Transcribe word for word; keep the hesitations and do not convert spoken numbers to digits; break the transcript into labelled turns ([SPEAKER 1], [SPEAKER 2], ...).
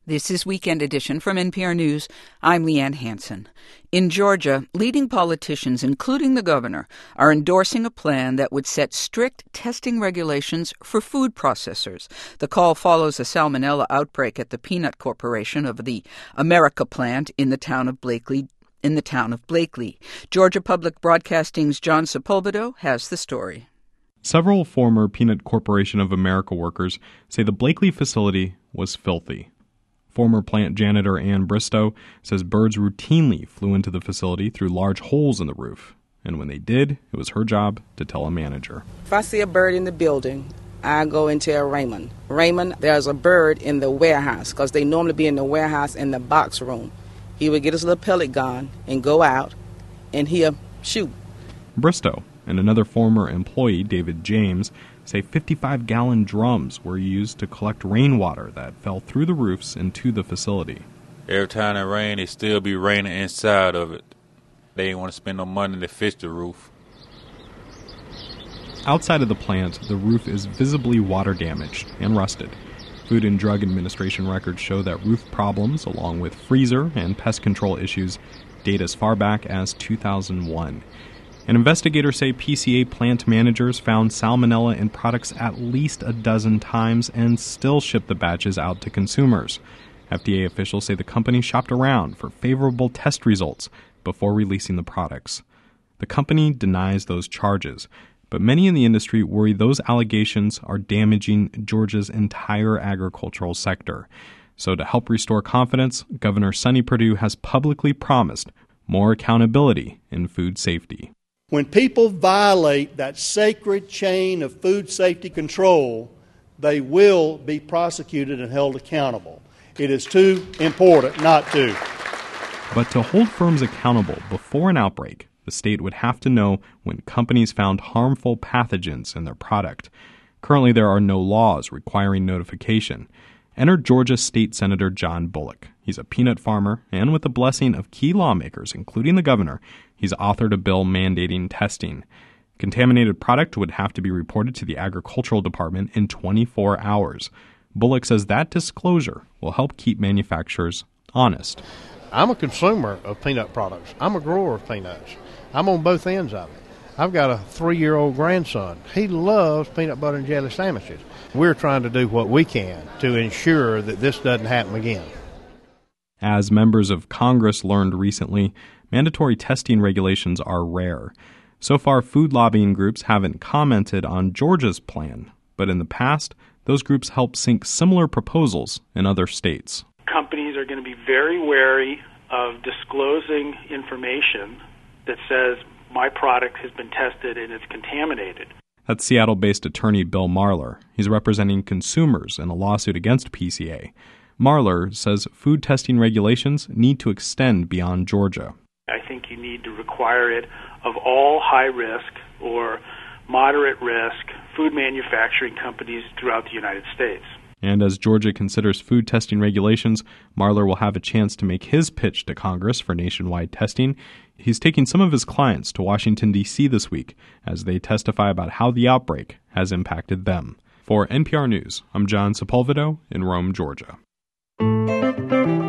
[SPEAKER 1] This is Weekend Edition from N P R News. I'm Leanne Hansen. In Georgia, leading politicians, including the governor, are endorsing a plan that would set strict testing regulations for food processors. The call follows a salmonella outbreak at the Peanut Corporation of the America plant in the town of Blakely. In the town of Blakely. Georgia Public Broadcasting's John Sepulveda has the story.
[SPEAKER 2] Several former Peanut Corporation of America workers say the Blakely facility was filthy. Former plant janitor Ann Bristow says birds routinely flew into the facility through large holes in the roof. And when they did, it was her job to tell a manager.
[SPEAKER 3] If I see a bird in the building, I go and tell Raymond, Raymond, there's a bird in the warehouse, because they normally be in the warehouse in the box room. He would get his little pellet gun and go out, and he'll shoot.
[SPEAKER 2] Bristow and another former employee, David James, say fifty-five gallon drums were used to collect rainwater that fell through the roofs into the facility.
[SPEAKER 4] Every time it rained, it still be raining inside of it. They didn't want to spend no money to fix the roof.
[SPEAKER 2] Outside of the plant, the roof is visibly water damaged and rusted. Food and Drug Administration records show that roof problems, along with freezer and pest control issues, date as far back as two thousand one. And investigators say P C A plant managers found salmonella in products at least a dozen times and still shipped the batches out to consumers. F D A officials say the company shopped around for favorable test results before releasing the products. The company denies those charges, but many in the industry worry those allegations are damaging Georgia's entire agricultural sector. So to help restore confidence, Governor Sonny Perdue has publicly promised more accountability in food safety.
[SPEAKER 5] When people violate that sacred chain of food safety control, they will be prosecuted and held accountable. It is too important not to.
[SPEAKER 2] But to hold firms accountable before an outbreak, the state would have to know when companies found harmful pathogens in their product. Currently, there are no laws requiring notification. Enter Georgia State Senator John Bullock. He's a peanut farmer, and with the blessing of key lawmakers, including the governor, he's authored a bill mandating testing. Contaminated product would have to be reported to the Agricultural Department in twenty-four hours. Bullock says that disclosure will help keep manufacturers honest.
[SPEAKER 6] I'm a consumer of peanut products. I'm a grower of peanuts. I'm on both ends of it. I've got a three-year-old grandson. He loves peanut butter and jelly sandwiches. We're trying to do what we can to ensure that this doesn't happen again.
[SPEAKER 2] As members of Congress learned recently, mandatory testing regulations are rare. So far, food lobbying groups haven't commented on Georgia's plan, but in the past, those groups helped sink similar proposals in other states.
[SPEAKER 7] Companies are going to be very wary of disclosing information that says my product has been tested and it's contaminated.
[SPEAKER 2] That's Seattle-based attorney Bill Marler. He's representing consumers in a lawsuit against P C A. Marler says food testing regulations need to extend beyond Georgia.
[SPEAKER 7] I think you need to require it of all high-risk or moderate-risk food manufacturing companies throughout the United States.
[SPEAKER 2] And as Georgia considers food testing regulations, Marler will have a chance to make his pitch to Congress for nationwide testing. He's taking some of his clients to Washington, D C this week as they testify about how the outbreak has impacted them. For N P R News, I'm John Sepulveda in Rome, Georgia.